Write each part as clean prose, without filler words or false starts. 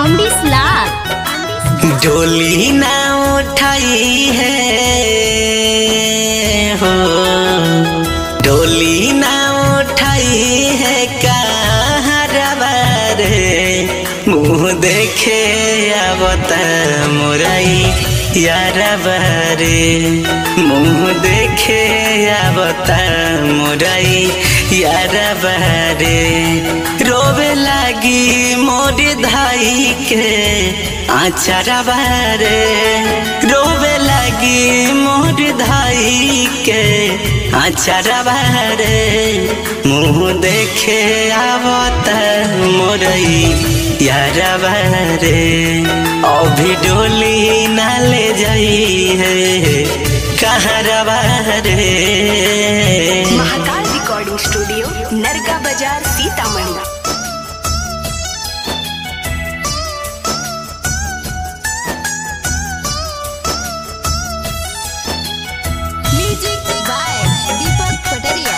अमरीश लाल। डोली ना उठाई है हो, डोली ना उठाई है कहरबार मुँह देखे आवता मोराई यारा बारे, मुँह देखे आवता मोराई यारा बारे। रोवे लागी मोर धाई के आचारा बारे, रोवे लागी मोर धाई के आचारा बारे। मुँह देखे आवता मोरई यारा बारे, अभी डोली ना ले जाई है कहरा बारे। महाकाल रिकॉर्डिंग स्टूडियो, नरका बाजार, सीतामढ़ी। म्यूजिक बाय दीपक पटरिया।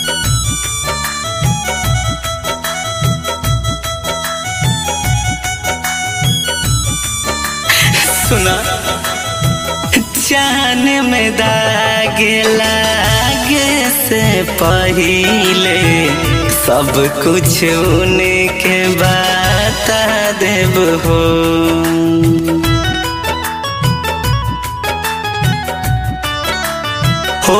सुना चान में दाग लागे से पहिले सब कुछ उनके बता देब हो। हो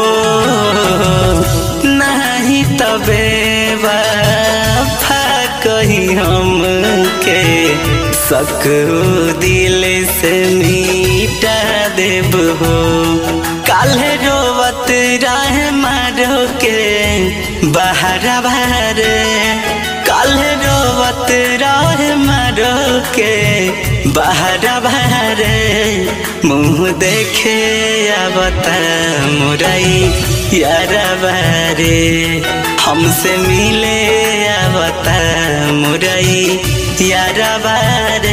नहीं तबे वफा कही हम के सक दिल से मीटा देब हो। काल्हे रोवत रहे मारो के बहरा बारे, काल्हे रोवत रहे मारो के बहरा बारे। मुँह देखे आवता मोराई यारा बारे, हमसे मिले आवता मोराई यारा बारे।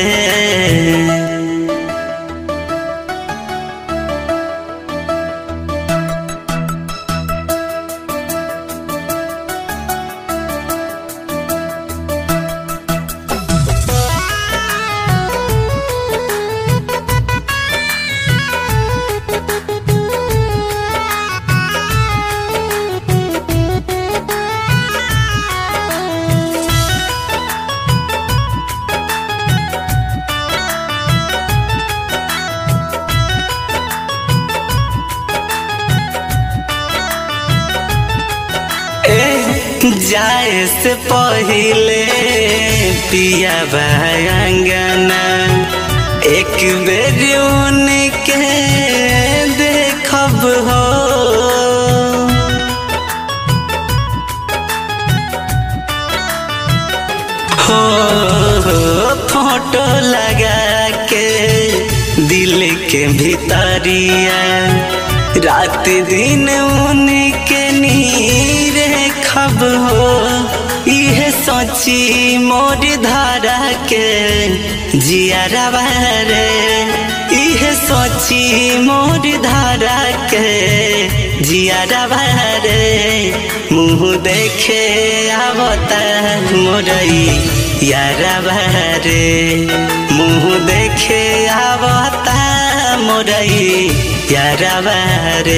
जाए से पहले पिया अंगना एक बेर उनके देखब हो। फोटो लगा के दिल के भीतरिया रात दिन उनके नीर खब हो। यह सोची मोर धारा के जियारा बारे, यह सोची मोर धारा के जियारा बारे। मुँह देखे आवता मोरई यारा बारे, मुँह देखे आवता मोरई यारा बारे।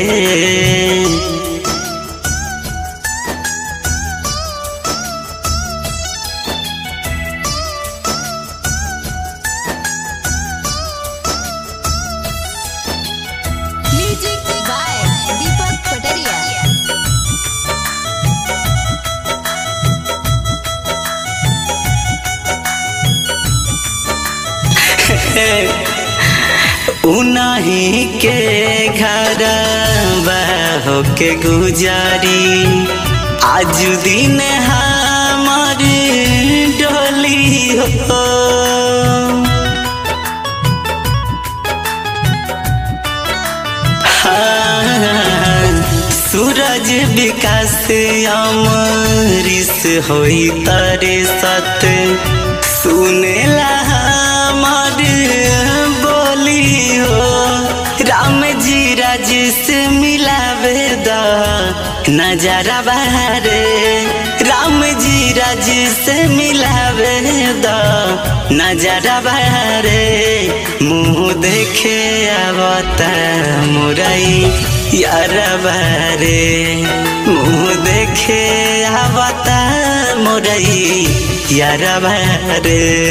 म्यूजिक बाय दीपक पटरिया। उन्हीं के घर हो के गुजारी आज दिन हमारी डोली हो। सूरज विकास अमरीश होई तारे सत सुनेला हमार बोली हो। राम जी राज से मिलावे दा नजारा बारे, राम जी धीरज से मिलावे द नजरा बारे मुँह देखे आवता मुरई यार बारे मुँह देखे आवता मुरई यार बारे।